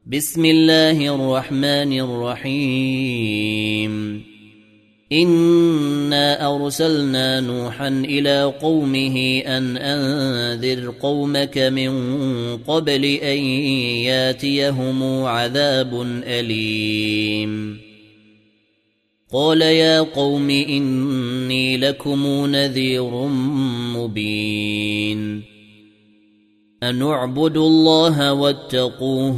بسم الله الرحمن الرحيم إنا أرسلنا نوحا إلى قومه أن أنذر قومك من قبل أن ياتيهم عذاب أليم قال يا قوم إني لكم نذير مبين أن اعبدوا الله واتقوه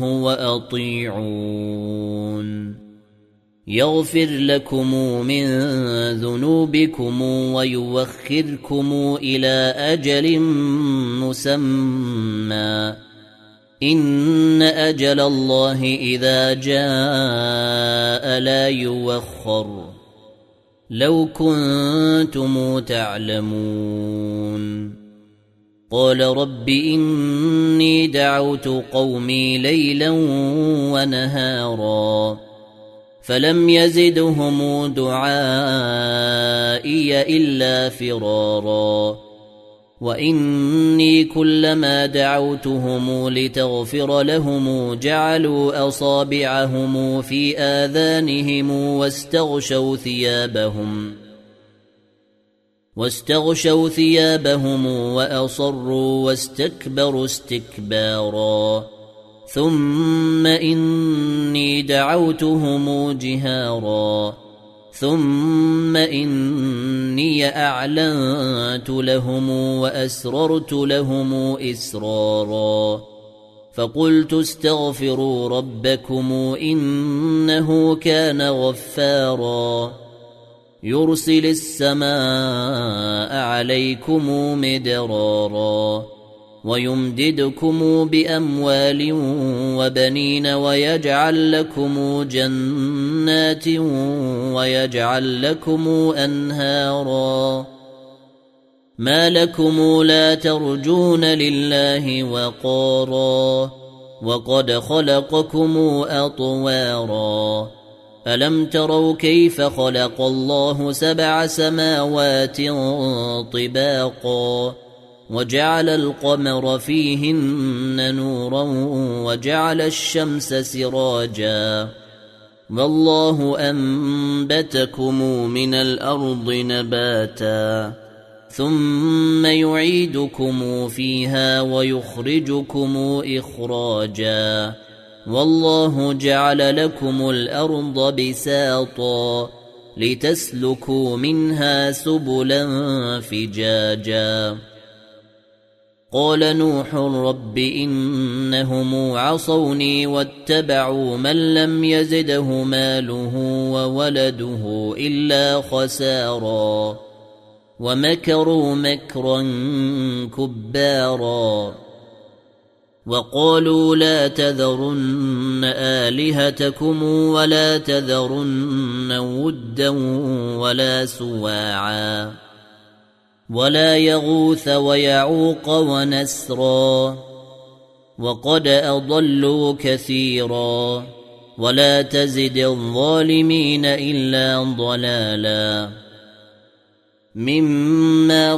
وأطيعون يغفر لكم من ذنوبكم ويوخركم إلى أجل مسمى إن أجل الله إذا جاء لا يوخر لو كنتم تعلمون قال رب إني دعوت قومي ليلا ونهارا فلم يزدهم دعائي إلا فرارا وإني كلما دعوتهم لتغفر لهم جعلوا أصابعهم في آذانهم واستغشوا ثيابهم وأصروا واستكبروا استكبارا ثم إني دعوتهم جهارا ثم إني أعلنت لهم وأسررت لهم إسرارا فقلت استغفروا ربكم إنه كان غفارا يرسل السماء عليكم مدرارا ويمددكم بأموال وبنين ويجعل لكم جنات ويجعل لكم أنهارا ما لكم لا ترجون لله وقارا وقد خلقكم أطوارا ألم تروا كيف خلق الله 7 سماوات طباقا وجعل القمر فيهن نورا وجعل الشمس سراجا والله أنبتكم من الأرض نباتا ثم يعيدكم فيها ويخرجكم إخراجا والله جعل لكم الأرض بساطا لتسلكوا منها سبلا فجاجا قال نوح رب إنهم عصوني واتبعوا من لم يزده ماله وولده إلا خسارا ومكروا مكرا كبارا وقالوا لا تذرن آلهتكم ولا تذرن ودا ولا سواعا ولا يغوث ويعوق ونسرا وقد أضلوا كثيرا ولا تزد الظالمين إلا ضلالا مما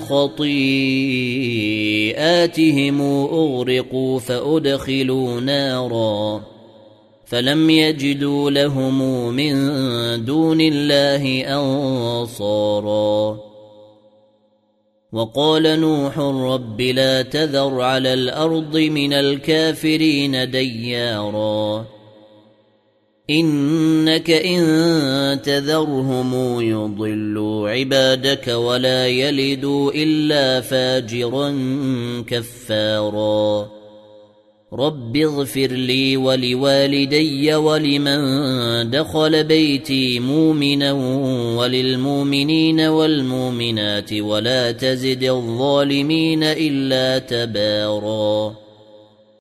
خطيئاتهم أغرقوا فأدخلوا نارا فلم يجدوا لهم من دون الله أنصارا وقال نوح رب لا تذر على الأرض من الكافرين ديارا إنك إن تذرهم يضلوا عبادك ولا يلدوا إلا فاجرا كفارا رب اغفر لي ولوالدي ولمن دخل بيتي مؤمنا وللمؤمنين والمؤمنات ولا تزد الظالمين إلا تبارا